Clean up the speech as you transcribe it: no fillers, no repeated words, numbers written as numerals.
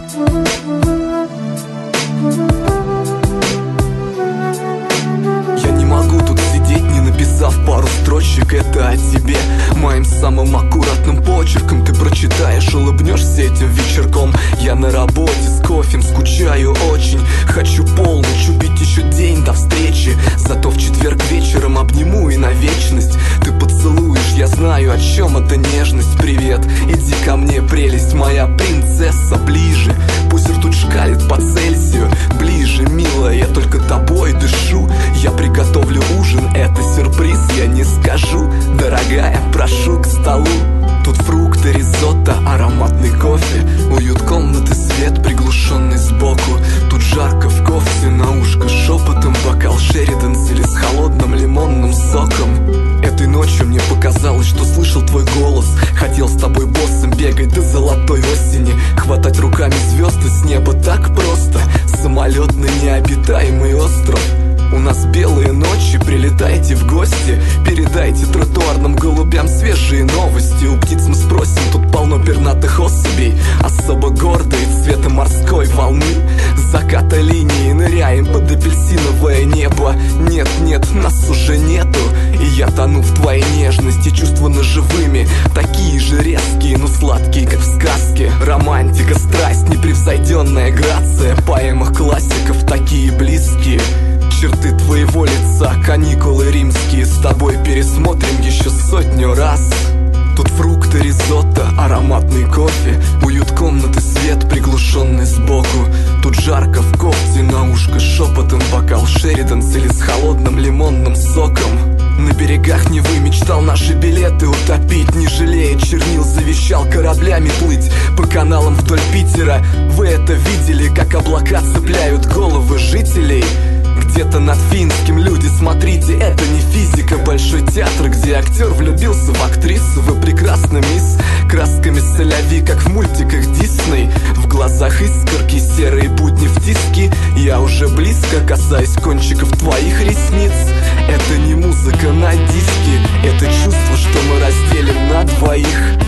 Я не могу тут сидеть, не написав пару строчек. Это о тебе, моим самым аккуратным почерком. Ты прочитаешь, улыбнешься этим вечерком. Я на работе с кофем, скучаю очень. Хочу полночь, убить еще день до встречи. Зато в четверг вечером обниму и на вечность. Ты поцелуешь, я знаю, о чем эта нежность. Привет, иди ко мне, прелесть моя принцесса, ближе. Пусть ртуть шкалит по Цельсию. Ближе, милая, я только тобой дышу. Я приготовлю ужин, это сюрприз, я не скажу. Дорогая, прошу к столу. Тут фрукты, ризотто, ароматный кофе. Уют комнаты, свет, приглушенный сбоку. Тут жарко в кофте, на ушко шепотом. Бокал Шериданс или с холодным лимонным соком. Этой ночью мне показалось, что слышал твой голос. Хотел с тобой боссом бегать до золотой осени. Хватать руками звезды с неба так просто. Самолет на необитаемый остров. У нас белые ночи, прилетайте в гости. Передайте тротуарным голубям свежие новости. У птиц мы спросим, тут полно пернатых особей. Особо гордые цвета морской волны. Заката линии, ныряем под апельсиновое небо. Нет, нет, нас уже нету. И я тону в твоей нежности, чувства ножевыми. Такие же резкие, но сладкие, как в сказке. Романтика, страсть, непревзойденная грация. В поэмах классиков такие близкие. Черты твоего лица, каникулы римские. С тобой пересмотрим еще 100 раз. Тут фрукты, ризотто, ароматный кофе. Уют комнаты, свет, приглушенный сбоку. Тут жарко в кофте, на ушко шепотом. Бокал Шериданс или с холодным лимонным соком. На берегах Невы мечтал наши билеты утопить. Не жалея чернил, завещал кораблями плыть по каналам вдоль Питера. Вы это видели, как облака цепляют головы жителей? Где-то над Финским, люди, смотрите, это не физика. Большой театр, где актер влюбился в актрису. Вы прекрасна, мисс, красками соляви, как в мультиках Дисней. В глазах искорки, серые будни в тиски. Я уже близко касаюсь кончиков твоих ресниц. Это не музыка на диске, это чувство, что мы разделим на двоих.